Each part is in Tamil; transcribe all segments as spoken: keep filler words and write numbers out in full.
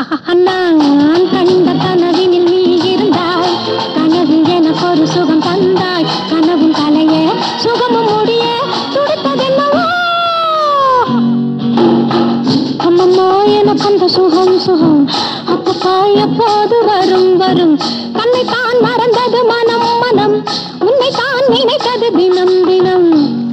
நான் கண்ட கனவினில் நீ இருந்தாய், கனவில் எனக்கு ஒரு சுகம் தந்தாய், கனவும் கலைய சுகமும் முடிய துடித்ததென்னவோ. அம்மம்மா எனக்கு அந்த சுகம் சுகம் அப்பப்பா எப்போது வரும் வரும். தன்னை தான் மறந்தது மனம் மனம், உன்னை தான் நினைத்தது தினம் தினம்.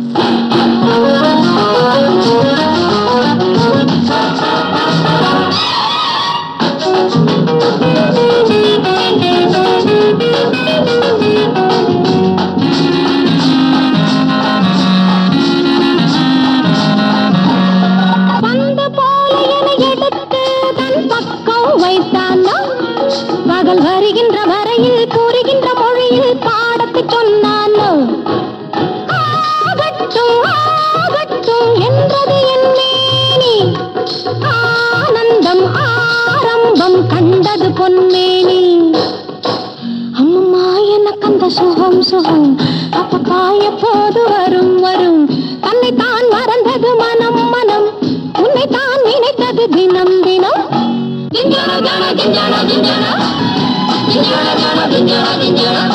பகல் வருகின்ற வரையில் கூறுகின்ற மொழியில் பாடத்தை சொன்னானோ. ஆகட்டும் ஆகட்டும் என்றது என் மேனி, ஆனந்தம் ஆரம்பம் கண்டது பொன்மேனி. அம்மம்மா எனக்கு அந்த சுகம் சுகம் அப்பப்பா எப்போது வரும் வரும். தன்னை தான் மறந்தது மனம் மனம், உன்னை தான் நினைத்தது தினம் தினம். Dinjana jana dinjana dinjana dinjana jana dinjana dinjana.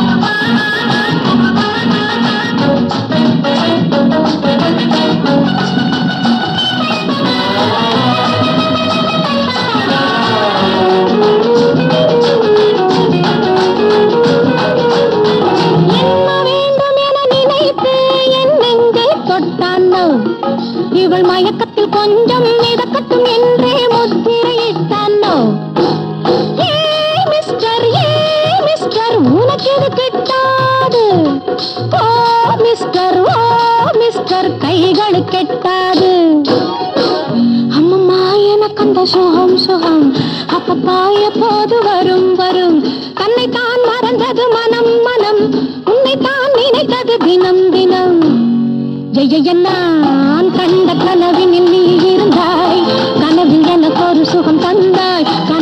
என்ன வேண்டும் என நினைத்து என் நெஞ்சை தொட்டானோ. இவள் மயக்கத்தில் கொஞ்சம் மிதக்கட்டும் என்றே முத்திரையிட்டானோ. ஏ மிஸ்டர் ஏ மிஸ்டர் உனக்கு எது கெட்டாது. ஓ மிஸ்டர் ஓ மிஸ்டர் கைகள் கெட்டாது. அம்மம்மா எனக்கு அந்த சுகம் சுகம் அப்பப்பா எப்போது வரும் வரும். தன்னை தான் மறந்தது மனம் மனம், உன்னை தான் நினைத்தது தினம் தினம். ஜெய நான் கண்ட கனவினில் நீ இருந்தாய், கனவில் எனக்கு ஒரு சுகம் தந்தாய்.